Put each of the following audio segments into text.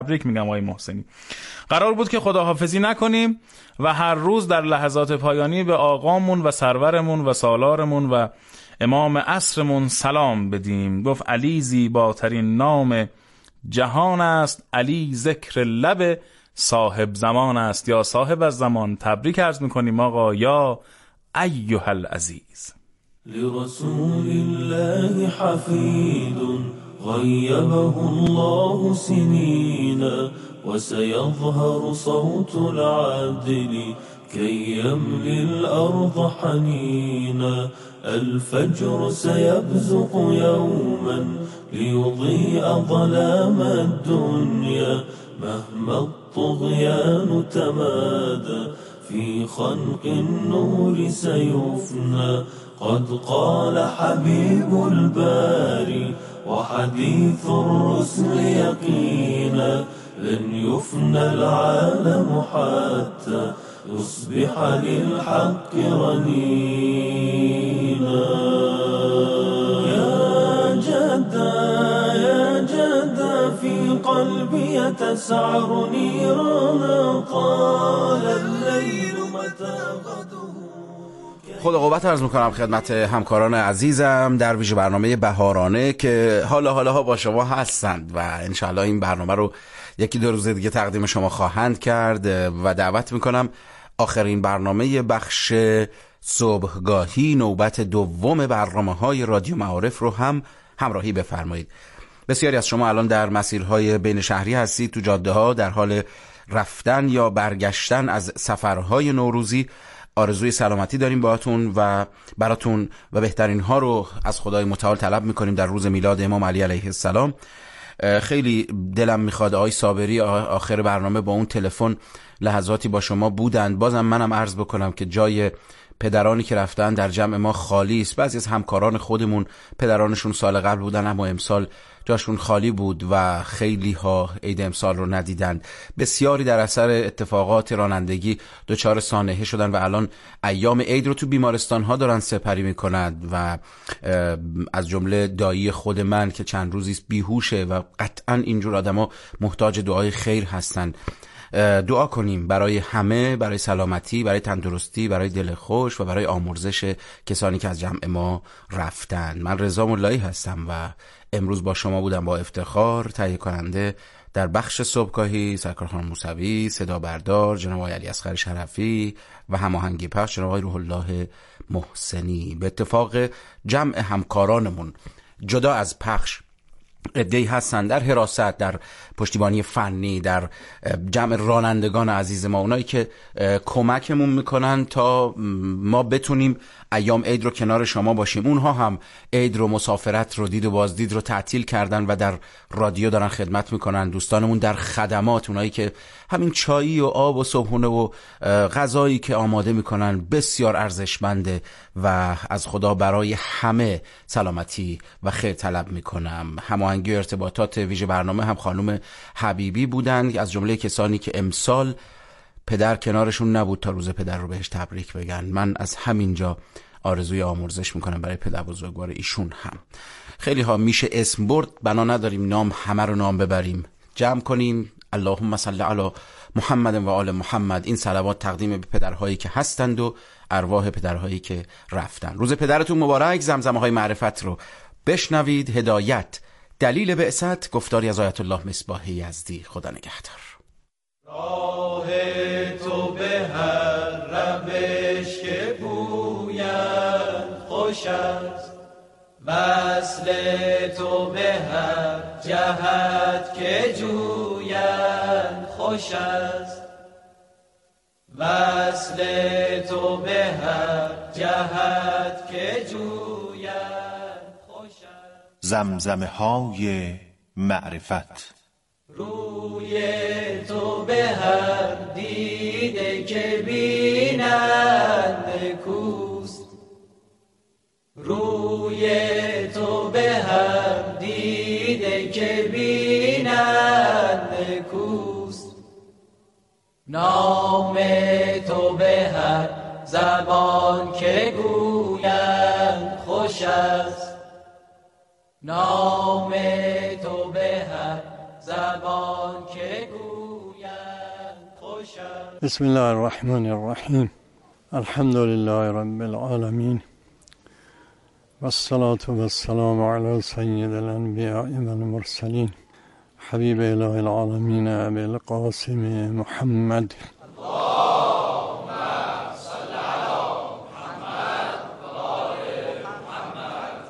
تبریک میگم آقای محسنی. قرار بود که خداحافظی نکنیم و هر روز در لحظات پایانی به آقامون و سرورمون و سالارمون و امام عصرمون سلام بدیم. گفت علی زیباترین نام جهان است، علی ذکر لب صاحب زمان است. یا صاحب از زمان، تبریک عرض میکنیم آقا. یا ایها العزیز. لرسول الله حفید غیبه الله سنین وسيظهر صوت العدل كي يملي الأرض حنينا. الفجر سيبزق يوما ليضيء ظلام الدنيا مهما الطغيان تمادى في خنق النور سيفنى. قد قال حبيب الباري وحديث الرسل يقينا لن يفنى العالم حتى يصبح للحق رنينا. يا جدا في قلبي تسعر نيرانا طال الليل متى غدو. خدا قوت عرض میکنم خدمت همکاران عزیزم در ویژه برنامه بهارانه که حالا با شما هستند و انشاءالله این برنامه رو یکی دو روز دیگه تقدیم شما خواهند کرد و دعوت میکنم آخرین برنامه بخش صبحگاهی نوبت دوم برنامه‌های رادیو معارف رو هم همراهی بفرمایید. بسیاری از شما الان در مسیرهای بین شهری هستید، تو جاده ها در حال رفتن یا برگشتن از سفرهای نوروزی. آرزوی سلامتی داریم براتون و بهترین ها رو از خدای متعال طلب میکنیم در روز میلاد امام علی علیه السلام. خیلی دلم میخواد آقای صابری آخر برنامه با اون تلفن لحظاتی با شما بودند. بازم منم عرض بکنم که جای پدرانی که رفتن در جمع ما خالی است. بعضی از همکاران خودمون پدرانشون سال قبل بودن اما امسال جاشون خالی بود و خیلی ها عید امسال رو ندیدند. بسیاری در اثر اتفاقات رانندگی دچار سانحه شدن و الان ایام عید رو تو بیمارستان ها دارن سپری میکنند و از جمله دایی خود من که چند روزی بیهوشه و قطعا اینجور آدما محتاج دعای خیر هستن. دعا کنیم برای همه، برای سلامتی، برای تندرستی، برای دل خوش و برای آمرزش کسانی که از جمع ما رفتن. من رضا مولایی هستم و امروز با شما بودم با افتخار. تهیه کننده در بخش صبحگاهی سرکار خانم موسوی، صدا بردار جناب آقای علی اصغر شرفی و هماهنگی پخش جناب آقای روح الله محسنی. به اتفاق جمع همکارانمون جدا از پخش عده‌ای هستن در حراست، در پشتیبانی فنی، در جمع رانندگان عزیز ما، اونایی که کمکمون میکنن تا ما بتونیم ایام عید رو کنار شما باشیم. اونها هم عید رو، مسافرت رو، دید و بازدید رو تعطیل کردن و در رادیو دارن خدمت میکنن. دوستانمون در خدمات، اونایی که همین چایی و آب و صبحونه و غذایی که آماده میکنن بسیار ارزشمنده و از خدا برای همه سلامتی و خیر طلب میکنم. هماهنگی و ارتباطات ویژه برنامه هم خانم حبیبی بودن، از جمله کسانی که امسال پدر کنارشون نبود تا روز پدر رو بهش تبریک بگن. من از همینجا آرزوی آمرزش میکنم برای پدر بزرگوار ایشون هم. خیلی ها میشه اسم برد، بنا نداریم نام همه رو نام ببریم. جمع کنیم اللهم صل علی محمد و آل محمد. این صلوات تقدیم به پدرهایی که هستند و ارواح پدرهایی که رفتن. روز پدرتون مبارک. زمزمه های معرفت رو بشنوید. هدایت دلیل بعثت، گفتاری از آیت الله مصباح یزدی. خدا نگهدار. راه تو به هر روش که پوید خوش است، وصل تو به هر جهت که جوید خوش است، وصل تو به هر جهت که جوید خوش است. زمزمه های معرفت. روی تو به هر دیده که بینند کوست، روی تو به هر دیده که بینند کوست، نام تو به هر زبان که گویند خوش است، نام تو به هر زبان که بسم الله الرحمن الرحیم. الحمد لله رب العالمین و الصلاة و السلام علی سید الانبیاء و المرسلین حبیب اله العالمین ابی القاسم محمد. اللهم صل علی محمد و آل محمد.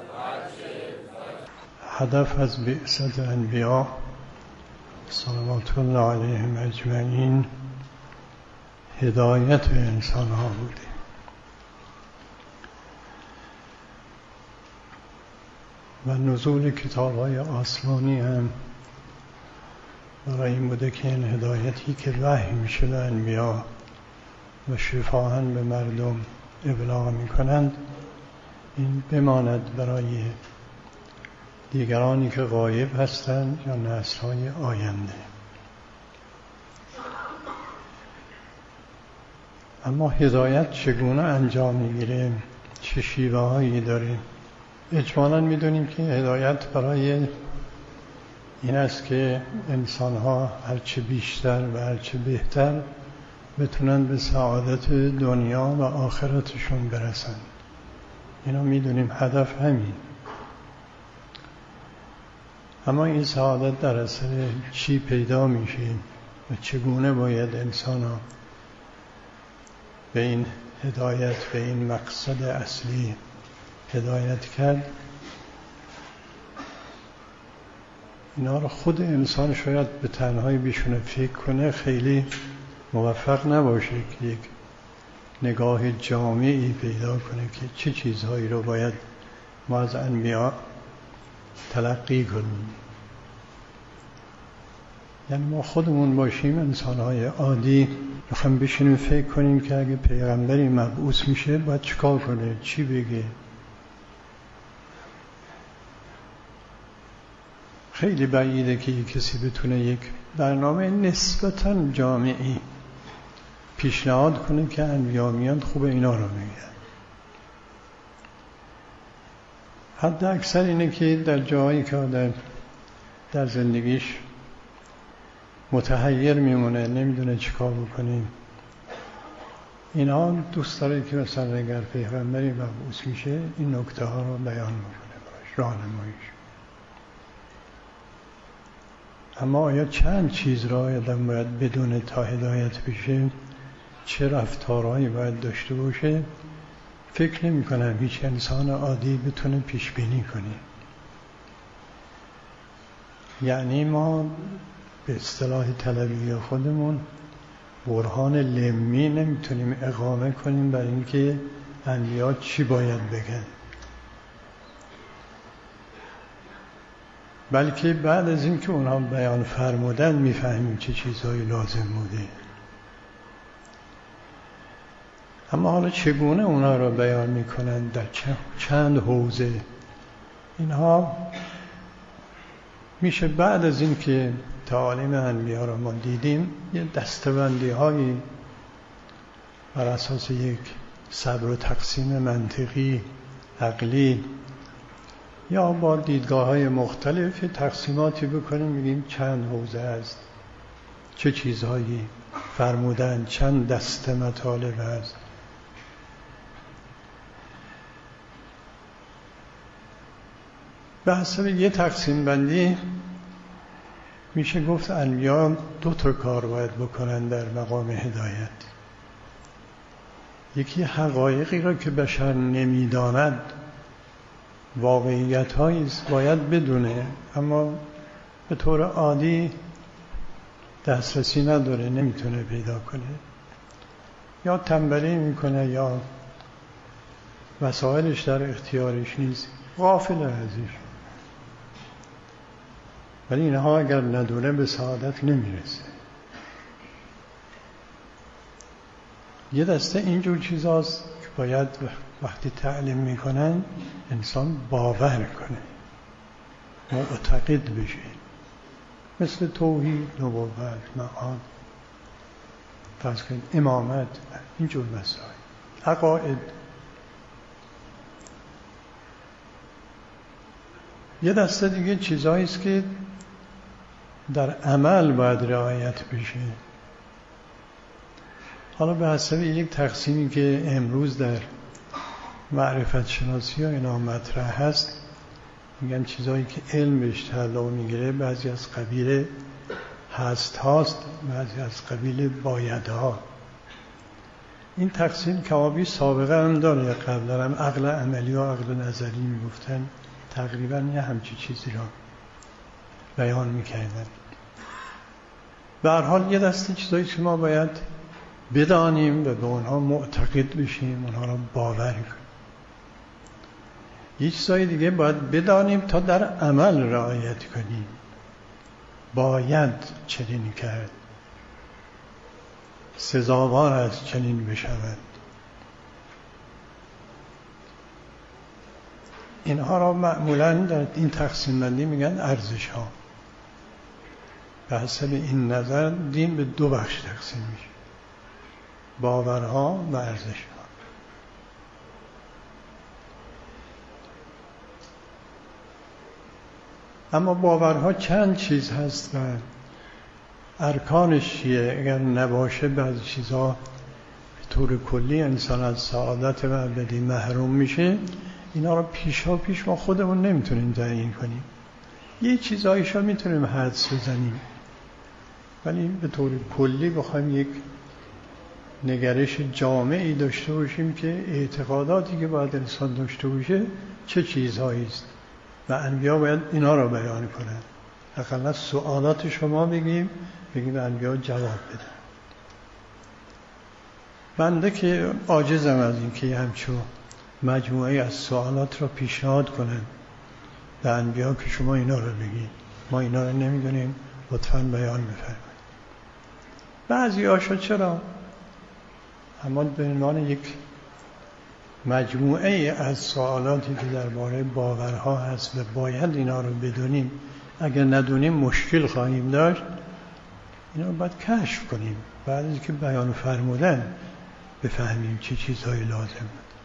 هدف از بعثت انبیا صلوات الله علیهم اجمعین هدایت انسان ها بوده. و نزول کتاب های آسمانی هم برای این بوده که این هدایتی که وحی میشه به انبیا و شفاهن به مردم ابلاغ میکنند این بماند برای دیگرانی که غایب هستند یا نسل‌های آینده. اما هدایت چگونه انجام میگیره، چه شیوه هایی داره؟ اجمالاً میدونیم که هدایت برای این است که انسان ها هرچه بیشتر و هرچه بهتر بتونن به سعادت دنیا و آخرتشون برسن. اینا میدونیم هدف همین. اما این سعادت در اصل چی پیدا میشه و چگونه باید انسان ها به این هدایت، به این مقصد اصلی هدایت کرد؟ اینا رو خود انسان شاید به تنهایی بشونه فکر کنه خیلی موفق نباشه که یک نگاه جامعی پیدا کنه که چه چیزهایی رو باید ما از انبیا تلقی کنیم. یعنی ما خودمون باشیم انسان‌های عادی میخوایم بشینیم فکر کنیم که اگه پیغمبری مبعوث میشه باید چیکار کنه، چی بگه. خیلی بعیده که یک کسی بتونه یک برنامه نسبتاً جامعی پیشنهاد کنه که انبیا میان خوب اینا رو میگن. حد اکثر اینه که در جایی که آدم در زندگیش متحیر میمونه، نمیدونه چیکار بکنه، اینا دوست داره که مثلا اگر پیغمبری مبعوث میشه این نکته ها رو بیان بکنه، براش راهنماییش. اما آیا چند چیز را آدم باید بدونه تا هدایت بشه؟ چه رفتارهایی باید داشته باشه؟ فکر نمی کنم هیچ انسان عادی بتونه پیش بینی کنه. یعنی ما به اصطلاح طلبی خودمون برهان لمی نمیتونیم اقامه کنیم برای اینکه انبیا چی باید بگن، بلکه بعد از اینکه اونها بیان فرمودن میفهمیم چه چیزهایی لازم بوده. اما حالا چگونه اونها را بیان میکنن، در چند حوزه، اینها میشه بعد از این که تعالیم انبیا را ما دیدیم یه دسته‌بندی هایی بر اساس یک صبر و تقسیم منطقی عقلی یا با دیدگاه های مختلف تقسیماتی بکنیم، بگیم چند حوزه است، چه چیزهایی فرمودن، چند دسته مطالب است. به حسب یه تقسیم بندی میشه گفت انبیا 2 تا کار باید بکنن در مقام هدایت. یکی حقایقی را که بشر نمیداند، واقعیت هایی باید بدونه اما به طور عادی دسترسی نداره، نمیتونه پیدا کنه، یا تنبلی میکنه یا وسایلش در اختیارش نیست، غافل ازش. ولی اینها اگر ندونه به سعادت نمیرسه. یه دسته اینجور چیزاست که باید وقتی تعلیم میکنن انسان باور کنه، معتقد بشه، مثل توحید، نبوت، معاد، فرض کنید امامت، اینجور مسائل، عقاید. یه دسته دیگه چیزایی است که در عمل باید رعایت بشه. حالا به حسب یک تقسیمی که امروز در معرفت شناسی ها اینا مطرح هست، میگن چیزایی که علم بهش تعلق میگیره بعضی از قبیل هست هاست، بعضی از قبیل باید ها. این تقسیم کمابی سابقه هم داره، قبلا هم عقل عملی و عقل نظری میگفتن، تقریبا یه همچی چیزی را بیان میکردن. به هر حال یه دسته چیزایی که ما باید بدانیم و به اونها معتقد بشیم، اونها را باور کنیم. یه چیزای دیگه باید بدانیم تا در عمل رعایت کنیم. باید چنین کرد، سزاوار است چنین بشود. اینها را معمولاً در این تقسیم بندی میگن ارزش ها. به حسب این نظر دین به دو بخش تقسیم میشه: باورها و ارزش ها. اما باورها چند چیز هست و ارکانش چیه؟ اگر نباشه بعضی چیزها به طور کلی انسان از سعادت و ابدی محروم میشه. اینا رو پیشا پیش ما خودمون نمیتونیم تعیین کنیم. یه چیزایشو میتونیم حدس بزنیم، ولی به طور کلی بخوایم یک نگرش جامعی داشته باشیم که اعتقاداتی که باید انسان داشته باشه چه چیزهایی است و انبیا باید اینا رو بیان کنن. حداقل سوالات شما بگیم انبیا جواب بدن. بنده که عاجزم از این که همچون مجموعه از سوالات رو پیشنهاد کنن به انبیا که شما اینا رو بگید، ما اینا رو نمیدونیم، لطفاً بیان بفرمایید. بعضی هاشو چرا؟ اما به عنوان یک مجموعه از سوالاتی که درباره باورها هست و باید اینا رو بدونیم، اگر ندونیم مشکل خواهیم داشت. اینا رو باید کشف کنیم، بعد از که بیان فرمودن بفهمیم چه چیزهایی لازم.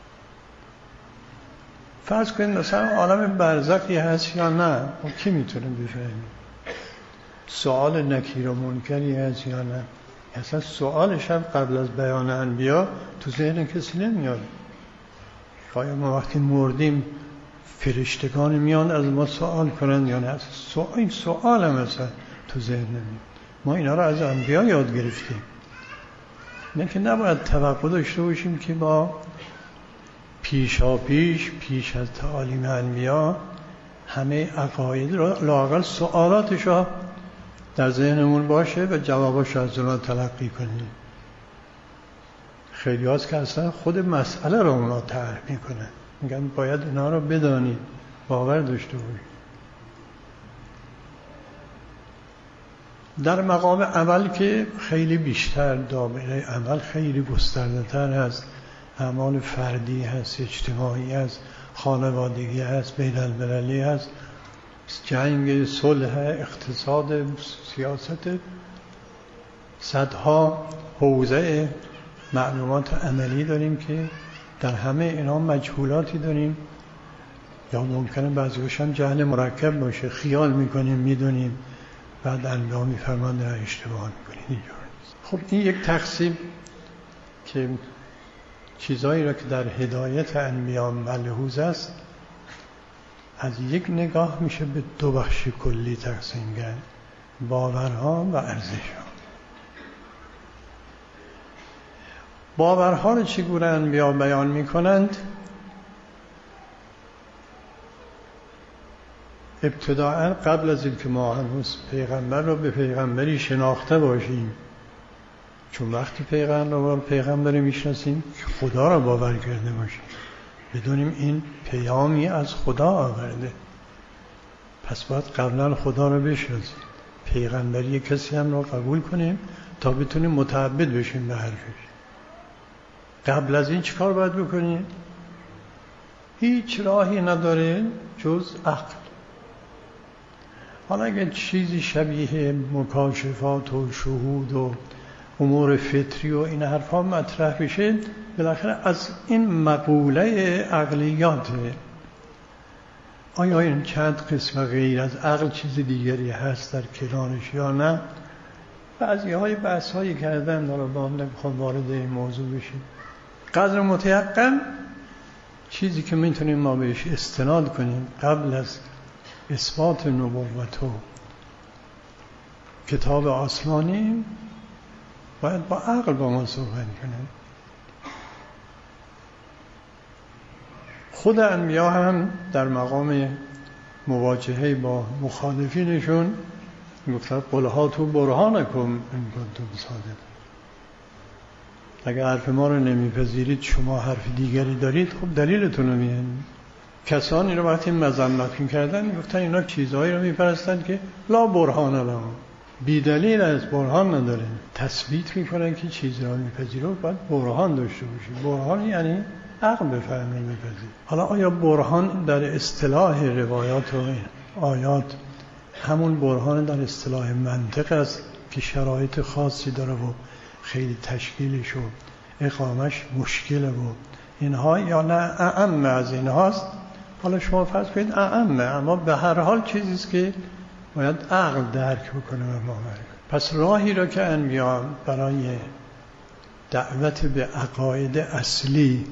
فرض کنید مثلا عالم برزخی هست یا نه، ما کی میتونه بفهمیم؟ سوال نکیر و منکری هست یا نه؟ اصلا سوالش هم قبل از بیان انبیا تو ذهن کسی نمیاد. شاید ما وقتی مردیم فرشتگان میان از ما سوال کنند یا نه؟ این سوال هم اصلا تو ذهن نمیاد. ما اینا رو از انبیا یاد گرفتیم. نه که نباید توقع داشته باشیم که با پیش از تعالیم انبیا همه عقاید رو لااقل سوالاتش رو در ذهنمون باشه و جوابش از اونا تلقی کنیم. خیلی هاست که اصلا خود مسئله رو اونا طرح میکنن، میگن باید اینا رو بدانید، باور داشته باشید. در مقام عمل که خیلی بیشتر، دامنه عمل خیلی گسترده تر هست، اعمال فردی هست، اجتماعی هست، خانوادگی هست، بین المللی هست، جنگ، صلح، اقتصاد، سیاست، صدها حوزه معلومات عملی داریم که در همه اینا مجهولاتی داریم یا ممکنه بعضی‌هاش هم جهل مرکب باشه، خیال میکنیم میدونیم، بعد انبیا میفرمان نه اشتباه میکنید. خب این یک تقسیم که چیزایی را که در هدایت انبیا ملحوظ است از یک نگاه میشه به دو بخش کلی تقسیم کرد: باورها و ارزشها. باورها رو چگونه انبیا بیان میکنند؟ ابتداء قبل از اینکه ما هنوز پیغمبر رو به پیغمبری شناخته باشیم، چون وقتی پیغمبری میشناسیم که خدا رو باور کرده باشیم، بدونیم این پیامی از خدا آورده، پس باید قبلا خدا رو بشناسیم، پیغمبری کسی هم رو قبول کنیم تا بتونیم متعبد بشیم به حرفش. قبل از این چیکار باید بکنیم؟ هیچ راهی نداره جز عقل. حالا اگر چیزی شبیه مکاشفات و شهود و امور فطری و این حرفا مطرح بشه، بالاخره از این مقوله عقلیاته. آیا این چند قسم غیر از عقل چیز دیگری هست در کنارش یا نه؟ بعضی های بحث هایی کردن، داره با هم نمیخوام وارد این موضوع بشیم. قدر متیقن چیزی که میتونیم ما بهش استناد کنیم قبل از اثبات نبوت و کتاب آسمانی، باید با عقل با ما صحبت کنیم. خود انبیا هم در مقام مواجهه با مخالفینشون گفتن قل هاتوا برهانکم ان کنتم صادقین. اگر حرف ما رو نمیپذیرید، شما حرف دیگری دارید، خب دلیلتون رو میارید. کسانی رو وقتی مذمت می‌کردن گفتن اینا چیزهایی رو میپرستند که لا برهان لهم، بی دلیل از برهان نداره. تثبیت میکنن که چیزی رو میپذیره باید برهان داشته باشه. برهان یعنی عقل بفهمه میپذیره. حالا آیا برهان در اصطلاح روایات و آیات همون برهان در اصطلاح منطق است که شرایط خاصی داره و خیلی تشکیلش و اقامش مشکله و اینها، یا نه اعم از اینهاست؟ حالا شما فرض کنید اعمه، اما به هر حال چیزیست که باید عقل درک بکنه و باور کنه. پس راهی را که انبیا برای دعوت به عقاید اصلی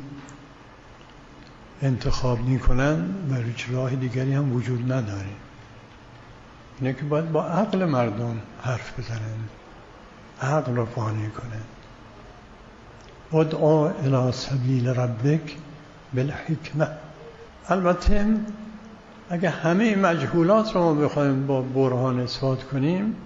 انتخاب میکنن و هیچ راه دیگری هم وجود نداره، اینه که باید با عقل مردم حرف بزنن، عقل را قانع کنن. ادعو الی سبیل ربک بالحکمه. البته اگه همه مجهولات رو ما بخوایم با برهان اثبات کنیم،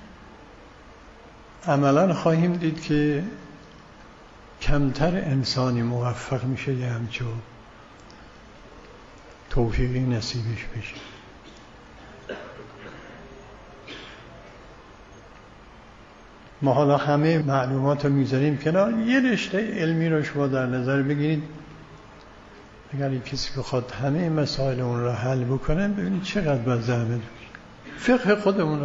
عملا خواهیم دید که کمتر انسانی موفق میشه یه همچون توفیقی نصیبش بشه. ما حالا همه معلومات رو میذاریم کنار، یه رشته علمی رو شما در نظر بگیرید، اگر کسی بخواد همه مسائل اون رو حل بکنه، ببینید چقدر باید زحمت بکشه. فقه خودمون رو،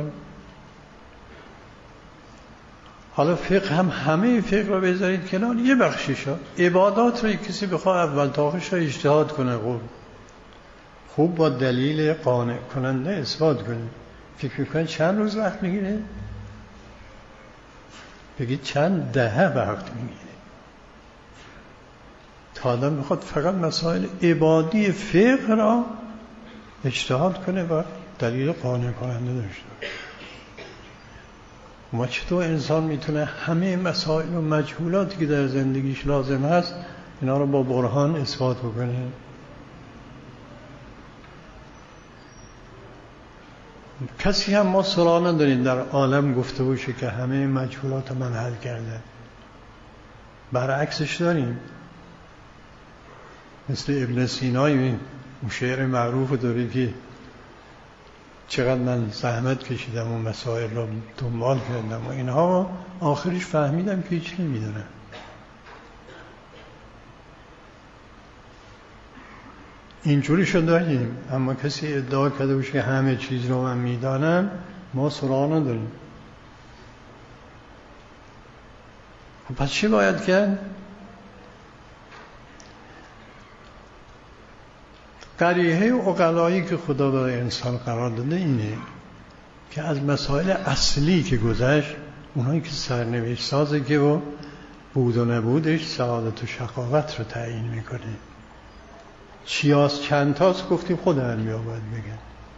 حالا فقه هم همه فقه رو بذارید کنار، یه بخشیش ها عبادات رو کسی بخواد اول تا آخرش رو اجتهاد کنه، خوب با دلیل قانع کننده اثبات کنه. فکر میکنه چند روز وقت میگیره؟ بگید چند دهه وقت میگیره تا آدم میخواد فقط مسائل عبادی فقه را اجتهاد کنه و دلیل قانع کننده داشته باشه. ما چطور انسان میتونه همه مسائل و مجهولاتی که در زندگیش لازم هست اینا رو با برهان اثبات بکنه؟ کسی هم ما سراغ نداریم در عالم گفته باشه که همه مجهولات من حل کرده. برعکسش داریم، مثل ابن سینای اون شعر معروف داره که چقدر من زحمت کشیدم و مسائل رو دنبال کردم و اینها، آخرش فهمیدم که هیچ نمیدونم. اینجوری شد داریم، اما کسی ادعا کرده باشه که همه چیز رو من میدانم، ما سراغ نداریم. پس چی باید کرد؟ قریحه عقلایی که خدا برای انسان قرار داده اینه که از مسائل اصلی که گذشت، اونایی که سرنوشت سازه که و بود و نبودش سعادت و شقاوت رو تعیین میکنه. چیاس چند تاست گفتیم خود انبیا باید بگن.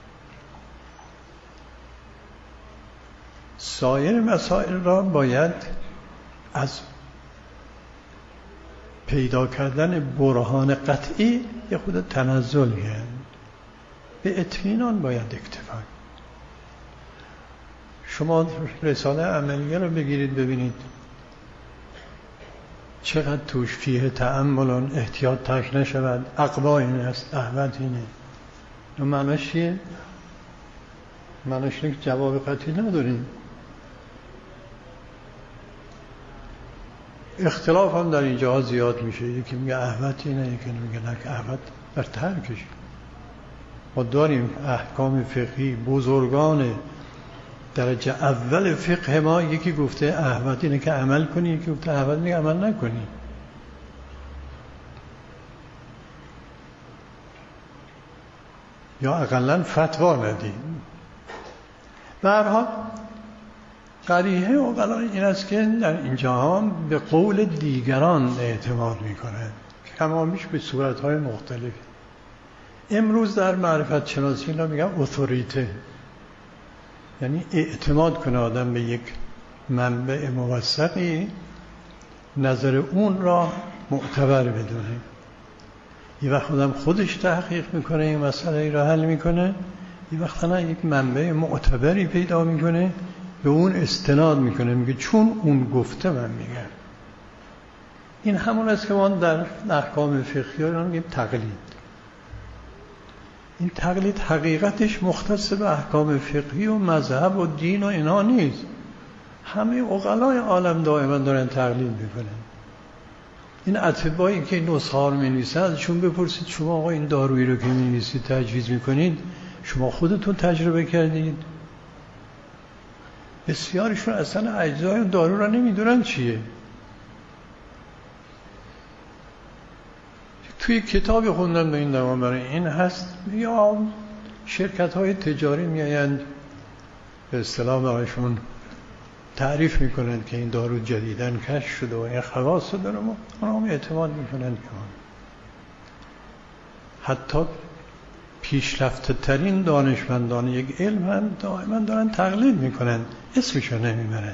سایر مسائل را باید از پیدا کردن برهان قطعی یه خود تنزل کرد، به اطمینان باید اکتفا. شما رساله عملیه رو بگیرید ببینید چقدر توش فیه تأمل، احتیاط ترک نشود، اقوا این است، احوت اینه. معناش چیه؟ معناش اینه که جواب قطعی نداریم. اختلاف هم در اینجا زیاد میشه، یکی میگه احوت اینه، یکی میگه نه احوت بر ترکش. ما داریم احکام فقهی، بزرگان درجه اول فقه ما، یکی گفته احوت اینه که عمل کنی، یکی گفته احوت اینه که عمل نکنی. یا اقلا فتوا ندی. به هر حال قریحه عقلا این است که در اینجا هم به قول دیگران اعتماد میکنند، کمامیش به صورتهای مختلفی. امروز در معرفت شناسی اینا میگن اتوریته، یعنی اعتماد کنه آدم به یک منبع موثقی، نظر اون را معتبر بدونه. یه وقت آدم خودش تحقیق میکنه این مسئله را حل میکنه، یه وقت نه یک منبع معتبری پیدا میکنه به اون استناد میکنه، میگه چون اون گفته من میگم. این همون است که ما در احکام فقهی ها میگیم تقلید. این تقلید حقیقتش مختص به احکام فقهی و مذهب و دین و اینا نیست. همه عقلای عالم دائما دارن تقلید میکنن. این اطبایی که نسخه ها رو می‌نویسن ازشون بپرسید شما آقا این دارویی رو که می‌نویسید تجویز میکنید شما خودتون تجربه کردید؟ بسیارشون اصلا اجزای دارو را نمیدونن چیه. توی کتابی خوندم به این دوام برای این هست، یا شرکت‌های تجاری میآیند به اصطلاح برایشون تعریف میکنند که این دارو جدیداً کشف شده و این خواص داره، اونا هم اعتماد میکنند که حتی پیشرفته ترین دانشمندان یک علم هم دائما دارن تقلید میکنن، اسمشو نمیبرن.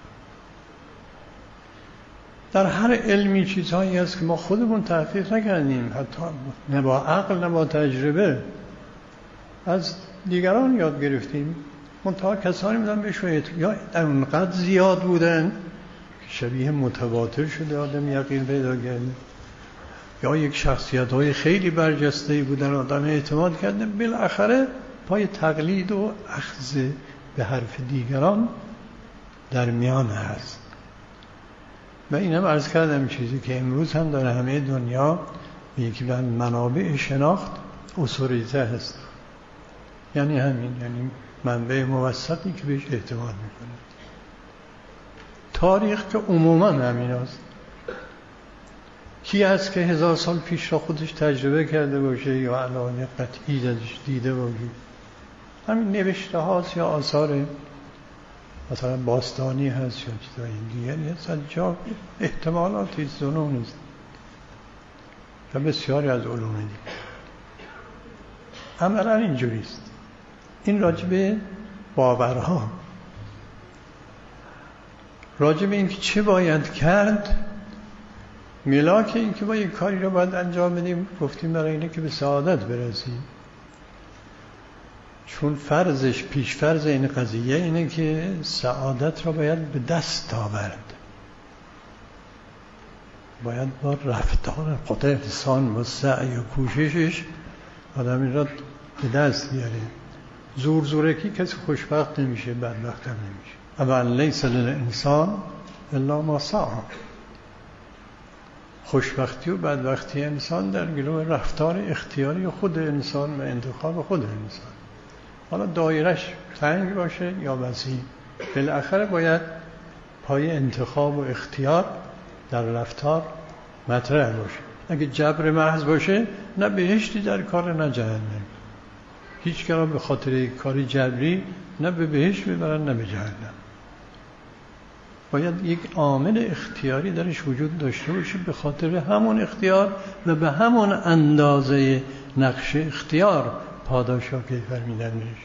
در هر علمی چیزهایی هست که ما خودمون تحقیق نکردیم، حتی نه با عقل نه با تجربه، از دیگران یاد گرفتیم. منتها کسانی بودن بهشون یا در اونقدر زیاد بودن که شبیه متواتر شده آدم یقین پیدا کرده، یا یک شخصیت های خیلی برجسته‌ای بودن آدم اعتماد کرده، بالاخره پای تقلید و اخذ به حرف دیگران در میان هست. و اینم عرض کردم چیزی که امروز هم در همه دنیا یکی من منابع شناخت اتوریته هست، یعنی همین، یعنی منبع موثقی که بهش اعتماد میکنه. تاریخ که عموما همین هست. کی هست که 1000 سال پیش را خودش تجربه کرده باشه یا علایق قطعی ازش دیده باشه؟ همین نوشته هاست یا آثار مثلا باستانی هست یا چیزای دیگری هست، از جا احتمالاتی ظنون است و بسیاری از علوم دیگه. عملا اینجوریست. این راجب باورها، راجب این که چه باید کرد، ملاک این که با یک کاری رو باید انجام بدیم، گفتیم برای اینه که به سعادت برسیم. چون فرضش، پیش فرض این قضیه اینه که سعادت را باید به دست آورد، باید با رفتار خود انسان و سعی و کوششش آدم این را به دست بیاره. زورکی کسی خوشبخت نمیشه، بدبخت هم نمیشه. اما لیس للانسان الا ما سعی. خوشبختی و بدبختی انسان در گلو رفتار اختیاری خود انسان و انتخاب خود انسان. حالا دایرش تنگ باشه یا وسیع، بالاخره باید پای انتخاب و اختیار در رفتار مطرح باشه. اگه جبر محض باشه، نه بهشتی در کار نه جهنم. هیچ کار به خاطر کاری جبری نه به بهشت میبرن نه به جهنم. باید یک عامل اختیاری درش وجود داشته باشه، به خاطر همون اختیار و به همون اندازه نقش اختیار پاداش ها کیفر میدن بهش.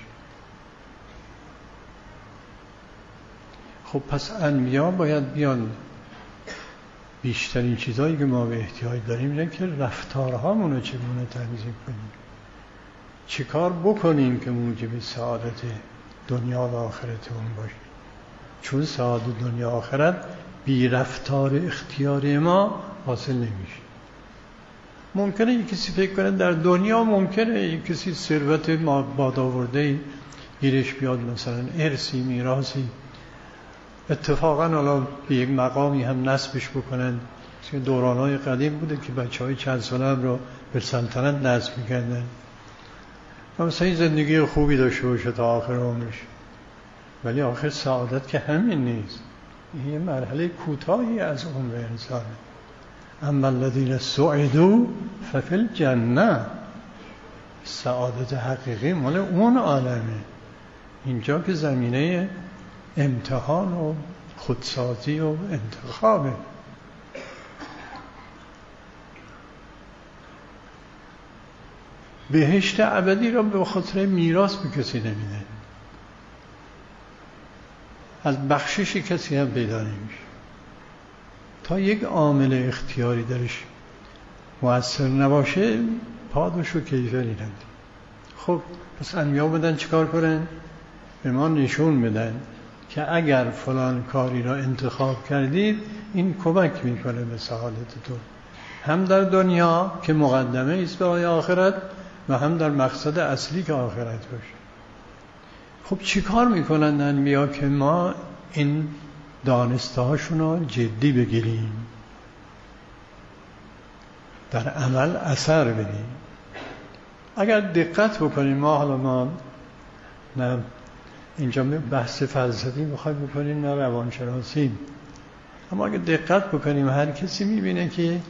خب پس انبیا باید بیان بیشترین چیزهایی که ما به احتیاج داریم اینه که رفتارهامون رو چگونه تنظیم کنیم، چه کار بکنیم که موجب سعادت دنیا و آخرتمون باشه. چون سعادت دنیا آخرت بی رفتار اختیاری ما حاصل نمیشه. ممکنه یک کسی فکر کنه در دنیا ممکنه یک کسی ثروت بادآورده گیرش بیاد، مثلا ارثی، میراثی، اتفاقا حالا به یک مقامی هم نسبش بکنن. دورانهای قدیم بوده که بچهای چند ساله هم رو به سلطنت نسب میکردن و مثلا این زندگی خوبی داشته باشه تا آخر عمرش. ولی آخر سعادت که همین نیست، این یه مرحله کوتاهی از عمر انسانه. اما الذین سعدوا ففی الجنه، سعادت حقیقی مال اون عالمه. اینجا که زمینه امتحان و خودسازی و انتخابه. بهشت ابدی را به خاطر میراث به کسی نمیده، از بخشش کسی هم پیدا نمیشه تا یک عامل اختیاری درش مؤثر نباشه، پاداش و کیفری نمیده. خب پس انبیا بدن چیکار کنن؟ به ما نشون بدن که اگر فلان کاری را انتخاب کردید این کمک میکنه به سعادتتون، هم در دنیا که مقدمه است برای آخرت و هم در مقصد اصلی که آخرت باشه. خب چی کار میکنن انبیا که ما این دانسته هاشون رو جدی بگیریم، در عمل اثر بدیم؟ اگر دقت بکنیم، ما نه اینجا بحث فلسفی میخوایم بکنیم نه روانشناسی، اما اگر دقت بکنیم هر کسی میبینه که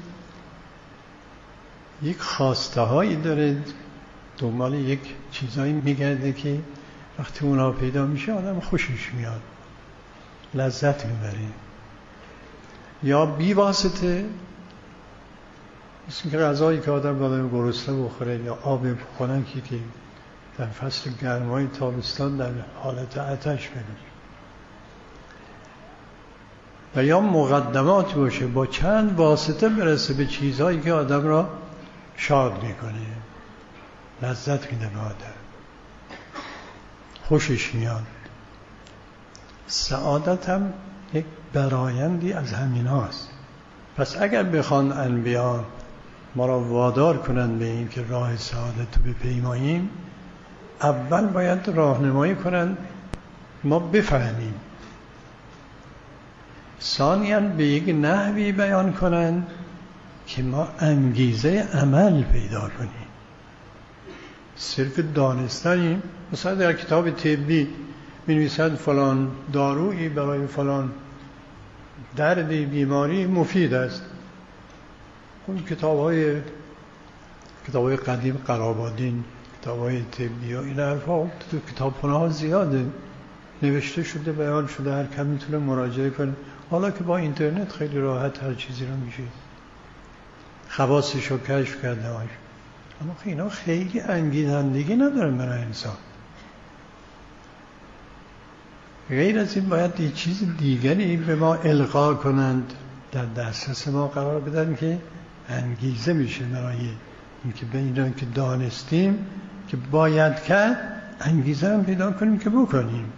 یک خواسته هایی داره، دنبال یک چیزایی میگرده که وقتی اونا پیدا میشه آدم خوشش میاد، لذت میبره. یا بی واسطه، مثل که غذایی که آدم باید گرسنه بخوره یا آب خنکی که در فصل گرمای تابستان در حالت آتش بره، و یا مقدمات باشه با چند واسطه برسه به چیزهایی که آدم را شاد میکنه، لذت میده به آدم، خوشش میاد. سعادت هم یک برایندی از همین هاست. پس اگر بخوان انبیا ما را وادار کنند به این که راه سعادت رو بپیماییم، اول باید راهنمایی کنند ما بفهمیم، ثانیاً به یک نحوی بیان کنند که ما انگیزه عمل پیدا کنیم. صرف دانستنیم، مثلا در کتاب طبی می‌نویسند فلان دارویی برای فلان دردی بیماری مفید است. اون کتاب‌های قدیم قرابادین، کتاب‌های طبی و این حرفا تو کتابخونه‌ها زیاده نوشته شده، بیان شده، هر کم میتونه مراجعه کنه. حالا که با اینترنت خیلی راحت هر چیزی رو میشه خواصش رو کشف کرده باشه، اما اینا خیلی انگیزندگی ندارن برای انسان. غیر از این باید یه چیز دیگری به ما القا کنند، در دسترس ما قرار بدن که انگیزه میشه برای اینکه به اینا که دانستیم که باید کرد، انگیزه هم پیدا کنیم که بکنیم.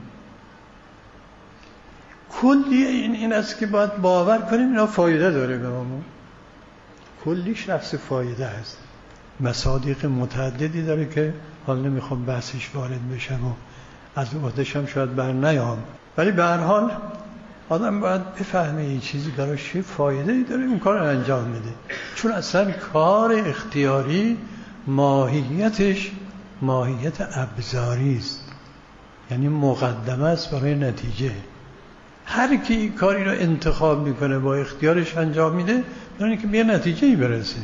کلی این است که باید باور کنیم اینا فایده داره به ما، کلیش نفس فایده است. مصادیق متعددی داره که حال نمیخوام بحثش وارد بشم و از وقتش هم شاید بر نیام، ولی به هر حال آدم باید بفهمه این چیزی براش چه فایده‌ای داره اون کار رو انجام میده. چون اصلا کار اختیاری ماهیتش ماهیت ابزاری است، یعنی مقدمه است برای نتیجه. هر کی این کاری رو انتخاب میکنه با اختیارش انجام میده، برای اینکه به یه نتیجه‌ای برسه.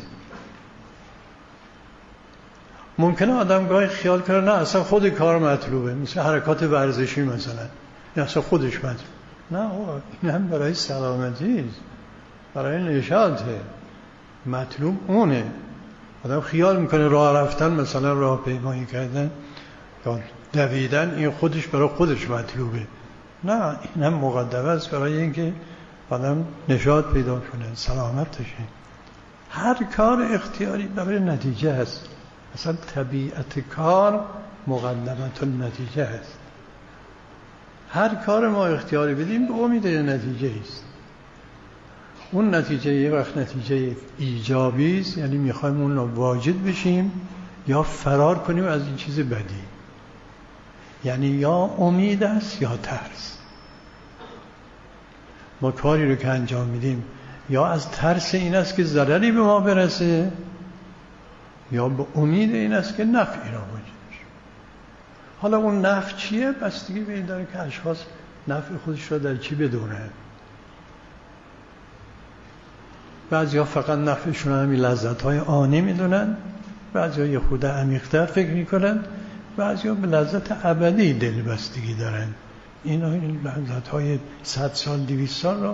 ممکنه آدم گاهی خیال کنه نه اصلا خود کار مطلوبه، مثل حرکات ورزشی مثلا، نه اصلا خودش مطلوبه. نه این هم برای سلامتی است، برای نشاطه، مطلوب اونه. آدم خیال میکنه راه رفتن مثلا راه پیمایی کردن یا دویدن این خودش برای خودش مطلوبه. نه این هم مقدمه است برای اینکه آدم نشاط پیدا کنه، سلامت بشه. هر کار اختیاری برای نتیجه است. اصلا طبیعت کار مقدمت النتیجه است. هر کار ما اختیاری بدیم به امید نتیجه است. اون نتیجه یه وقت نتیجه ایجابی است، یعنی میخوایم اون رو واجد بشیم، یا فرار کنیم از این چیز بدی، یعنی یا امید است یا ترس. ما کاری رو که انجام میدیم یا از ترس این است که ضرری به ما برسه، یا به امید این است که نفعی را واجد بشه. حالا اون نفع چیه؟ بستگی به این داره که اشخاص نفع خودش را در چی بدونن. بعضی ها فقط نفعشون همین لذت‌های آنی میدونن، بعضی ها یه خود عمیق‌تر فکر میکنن، بعضی ها به لذت ابدی دلبستگی دارن این لحظات های 100 سال 200 سال رو